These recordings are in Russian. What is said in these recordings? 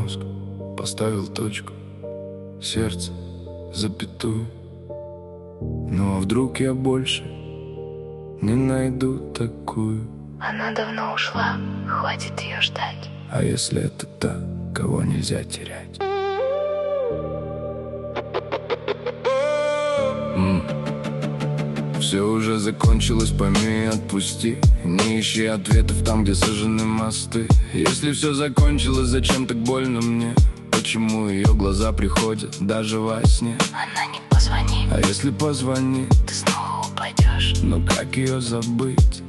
Мозг поставил точку, сердце запятую. Ну а вдруг я больше не найду такую? Она давно ушла, хватит ее ждать. А если это та, кого нельзя терять? Все уже закончилось, пойми и отпусти. Не ищи ответов там, где сожжены мосты. Если все закончилось, зачем так больно мне? Почему ее глаза приходят даже во сне? Она не позвонит. А если позвонит, ты снова упадешь. но как ее забыть?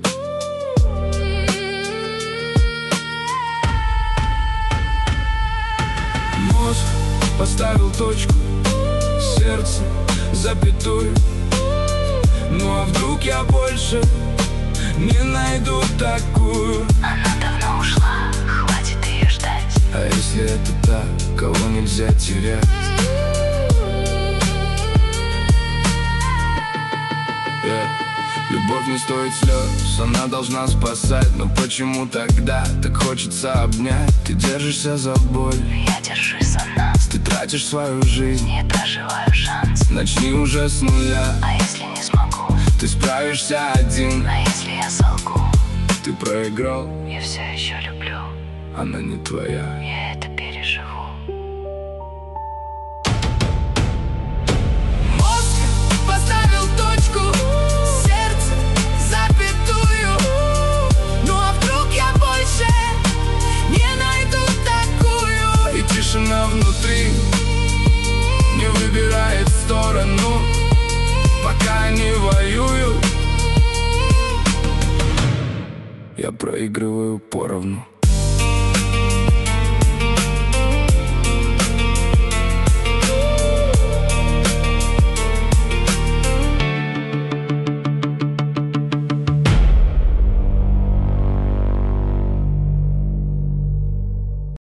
Мозг поставил точку, сердце запятую. Ну а вдруг я больше не найду такую? Она давно ушла, хватит ее ждать. А если это та, кого нельзя терять? Любовь не стоит слез, она должна спасать. Но почему тогда так хочется обнять? Ты держишься за боль, я держусь за нас. ты тратишь свою жизнь, не проживаю шанс. начни уже с нуля. А если не смогу? Ты справишься один. А если я солгу? Ты проиграл, я все еще люблю. она не твоя. Я это переживу. Тишина внутри не выбирает сторону, пока не воюют. Я проигрываю поровну.